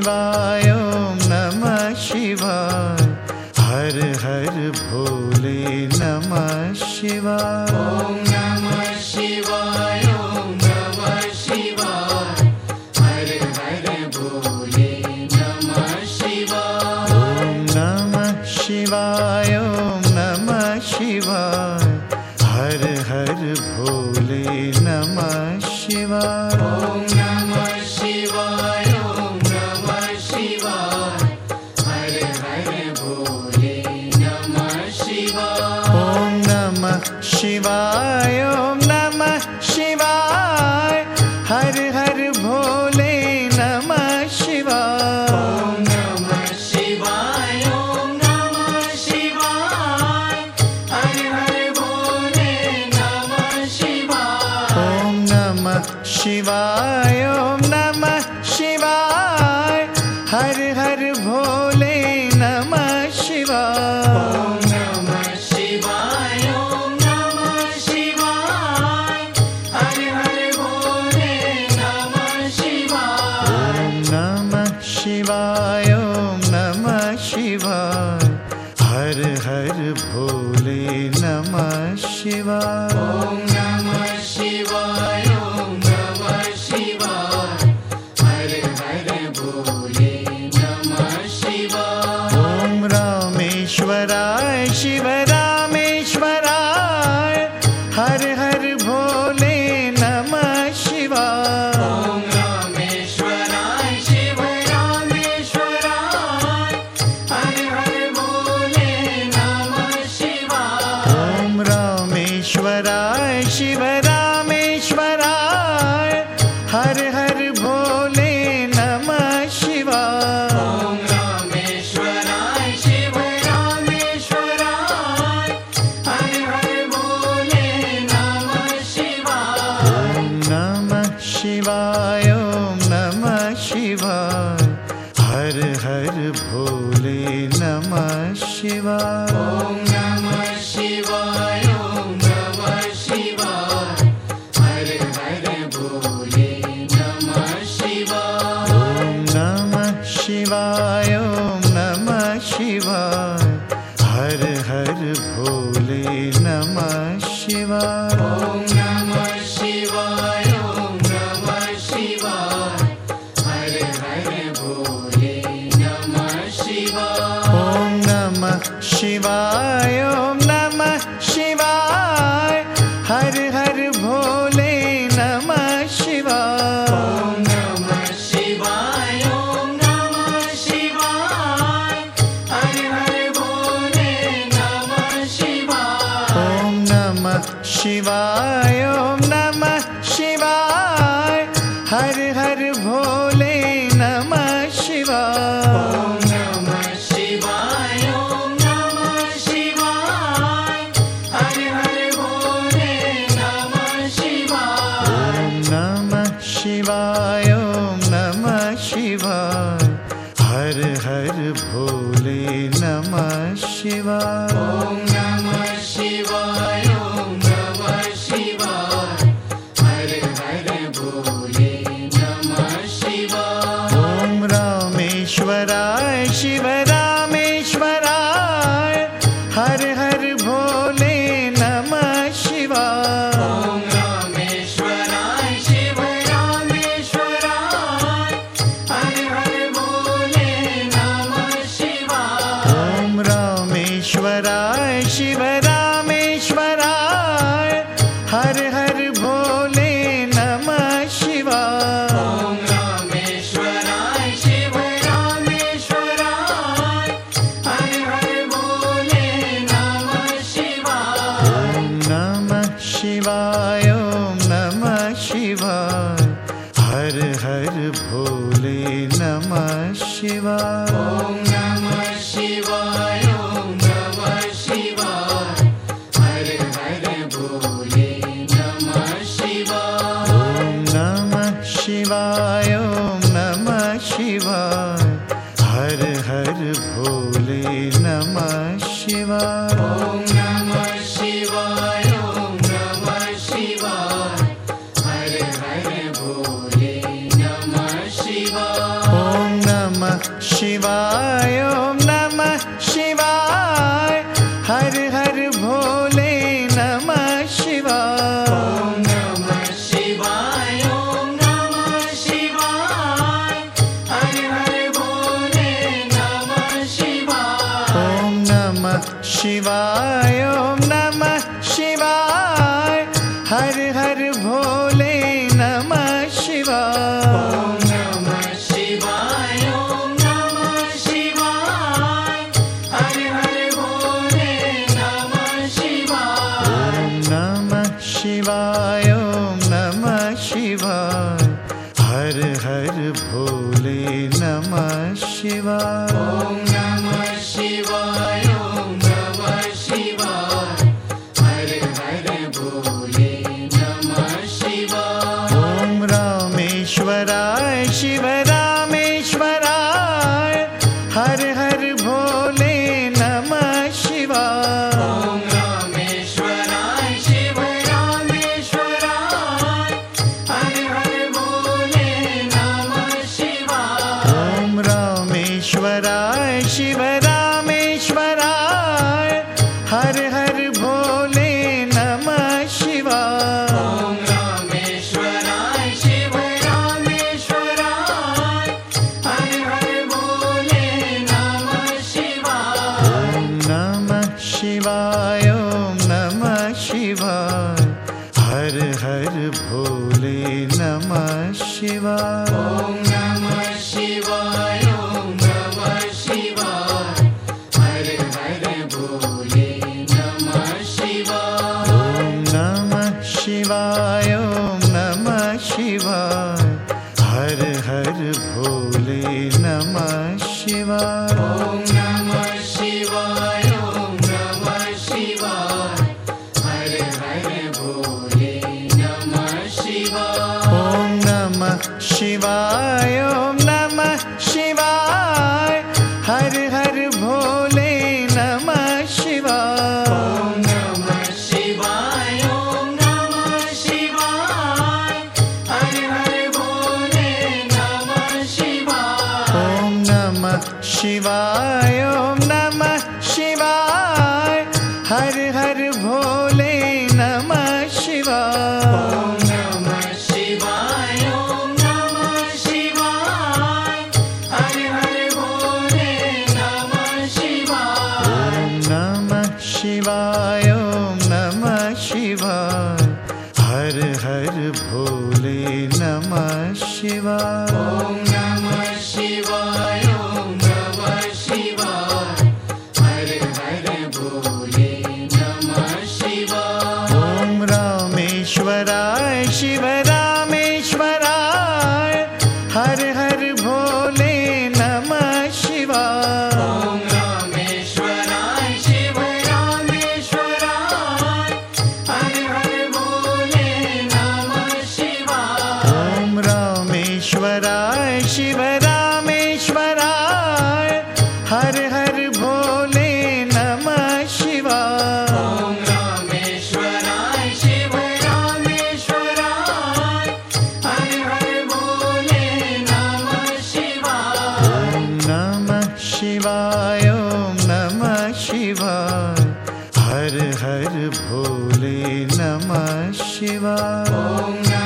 शिवाय ओम नमः शिवाय। हर हर भोले नमः शिवाय। ओम नमः शिवाय ओम नमः शिवाय। हर हर भोले नमः शिवाय। ओम नमः शिवाय ओम नमः शिवाय। हर हर भोले नमः शिवाय। ओम नमः शिवाय ओम नमः शिवाय। हर हर भोले नमः शिवाय। ओम नमः शिवाय ओम नमः शिवाय। हर हर भोले नमः शिवाय। ओम नमः शिवाय ओम नमः शिवाय। हर हर भोले नमः शिवाय। ओम नमः शिवाय ओम नमः शिवाय। हर हर भोले नमः शिवाय। ओम नमः शिवाय ओम नमः शिवाय। हर हर भोले नमः शिवाय। ओम नमः शिवाय ओम नमः शिवाय। हर हर भोले नमः शिवाय। ओम नमः शिवाय ओम नमः शिवाय। हर हर भोले नमः शिवाय। ओम रामेश्वराय शिव रामेश्वराय। हर हर भोले नमः शिवाय। ओम रामेश्वराय शिव रामेश्वराय। हर हर भोले नमः शिवाय। ओम रामेश्वराय शिव रामेश्वराय। हर हर भोले नमः शिवाय। ओम रामेश्वराय शिव रामेश्वराय। हर हर भोले नमः शिवाय। ओम नमः शिवाय ओम नमः शिवाय। हर हर भोले नमः शिवाय। ओम नमः शिवाय ओम नमः शिवाय। हर हर भोले नमः शिवाय। ओम नमः शिवाय ओम नमः शिवाय। हर हर भोले नमः शिवाय। ओम नमः शिवाय ओम नमः शिवाय। हर हर भोले नमः शिवाय। ओम नमः शिवाय ओम नमः शिवाय। हर हर भोले नमः शिवाय। ओम नमः शिवाय ओम नमः शिवाय। हर हर भोले नमः शिवाय। ओम नमः शिवाय ओम नमः शिवाय। हर हर भोले नमः शिवाय। ओम नमः शिवाय ओम नमः शिवाय। हर हर भोले नमः शिवाय। ओम नमः शिवाय ओम नमः शिवाय। हर हर भोले नमः शिवाय। ओम नमः शिवाय ओम नमः शिवाय। हर हर भोले नमः शिवाय। ओम रामेश्वराय शिव रामेश्वराय। हर हर भोले नमः शिवाय। ओम रामेश्वराय शिव रामेश्वराय। हर हर भोले नमः शिवाय। ओम रामेश्वराय शिव रामेश्वराय। हर हर भोले नमः शिवाय। ओम रामेश्वराय शिव रामेश्वराय। हर हर भोले नमः शिवाय। ओम नमः शिवाय ओम नमः शिवाय। हर हर भोले नमः शिवाय। ओम नमः शिवाय ओम नमः शिवाय। हर हर भोले नमः शिवाय। ओम नमः शिवाय ओम नमः शिवाय। हर हर भोले नमः शिवाय। ओम नमः शिवाय ओम नमः शिवाय। हर हर भोले नमः शिवाय। ओम नमः शिवाय ओम नमः शिवाय हर हर भोले नमः शिवाय ओम नमः शिवाय ओम नमः शिवाय हर हर भोले नमः शिवाय ओम नमः शिवाय ओम नमः शिवाय हर हर भोले नमः शिवाय ओम नमः शिवाय ओम नमः शिवाय हर हर भोले नमः शिवाय ओम नमः शिवाय ओम नमः शिवाय हर हर भोले नमः शिवाय ओम नमः शिवाय ओम नमः शिवाय हर हर भोले नमः शिवाय ओम रामेश्वराय शिव रामेश्वराय हर हर भोले नमः शिवाय ओम रामेश्वराय शिव रामेश्वराय हर हर भोले नमः शिवाय ओम रामेश्वराय शिव रामेश्वराय हर हर भोले नमः शिवाय ओम रामेश्वराय शिव रामेश्वराय हर हर भोले नमः शिवाय ओम नमः शिवाय ओम नमः शिवाय हर हर भोले नमः शिवाय ओम नमः शिवाय ओम नमः शिवाय हर हर भोले नमः शिवाय ओम नमः शिवाय ओम नमः शिवाय हर हर भोले नमः शिवाय ओम नमः शिवाय ओम नमः शिवाय हर हर भोले नमः शिवाय ओम नमः शिवाय ओम नमः शिवाय हर हर भोले नमः शिवाय ओम नमः शिवाय ओम नमः शिवाय हर हर भोले नमः शिवाय ओम नमः शिवाय ओम नमः शिवाय हर हर भोले नमः शिवाय ओम नमः शिवाय ओम नमः शिवाय हर हर भोले नमः शिवाय ओम नमः शिवाय ओम नमः शिवाय हर हर भोले नमः शिवाय ओम नमः शिवाय ओम नमः शिवाय हर हर भोले नमः शिवाय ओम रामेश्वराय शिव रामेश्वराय हर हर भोले नमः शिवाय ओम रामेश्वराय शिव रामेश्वराय हर हर भोले नमः शिवाय ओम रामेश्वराय शिव रामेश्वराय हर हर भोले नमः शिवाय ओम रामेश्वराय शिव रामेश्वराय हर हर भोले नमः शिवाय ओम नमः शिवाय ओम नमः शिवाय हर हर भोले नमः शिवाय ओम